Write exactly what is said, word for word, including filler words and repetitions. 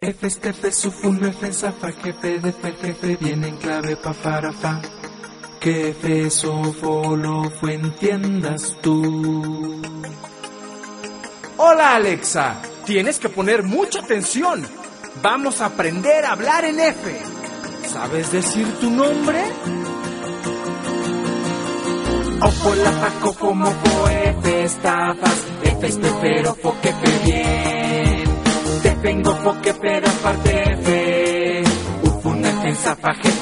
F, estefe, sufun, F, zafa, jefe, defe, jefe, viene en clave pa, para, fa. Que F, sofo, lo, fue, entiendas tú. Hola Alexa, tienes que poner mucha atención. Vamos a aprender a hablar en F. ¿Sabes decir tu nombre? Ofo, la, fa, cofo, mofo, F, estafas, F, estefero, fo, que fe, bien. Te vengo, fo, que pero aparte F. Ufun, F, zafa, jefe,